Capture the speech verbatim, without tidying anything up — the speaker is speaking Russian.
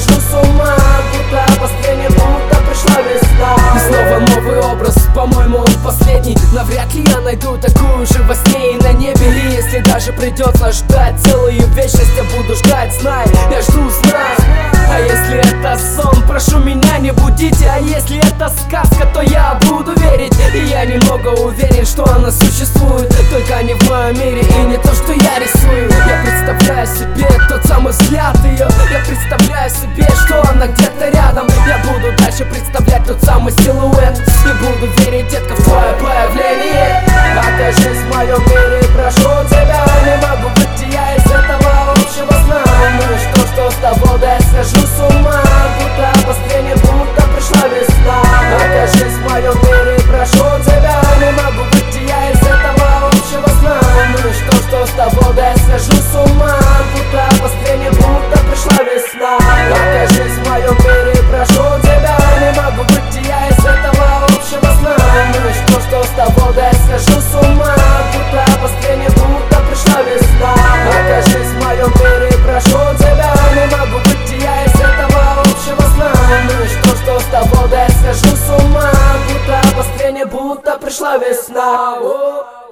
схожу с ума, будто обострение, будто пришла весна. И снова новый образ, по-моему он последний. Навряд ли я найду такую же во сне и на небе. И если даже придется ждать целую вечность, я буду ждать, знай, я жду, знай. А если это сон, прошу меня не будите. А если это сказка, то я буду верить. И я немного уверен, что она существует, только не в моем мире и не то, что я рисую. Я представляю себе тот самый взгляд ее. Я представляю себе, что она где-то рядом. Я буду дальше представлять тот самый силуэт и буду верить, детка, в твое появление. Окажись в моем мире, прошу тебя. Не могу выйти я из этого общего сна. Ну и что, что с тобой, да я схожу с ума, будто обострение, будто пришла весна. Окажись в моем мире, прошу тебя. Не могу выйти я из этого общего сна. Ну и что, что с тобой, да я схожу с ума, будто обострение, будто пришла весна. Окажись в моем мире, прошу тебя. Не могу выйти я из этого общего сна. Ну и что, что с тобой, да я схожу с ума, будто обострение, будто пришла весна. Окажись в моем мире, прошу тебя. Не могу выйти я из этого общего сна. Ну и что, что с тобой, да я схожу с ума, будто обострение, будто пришла весна.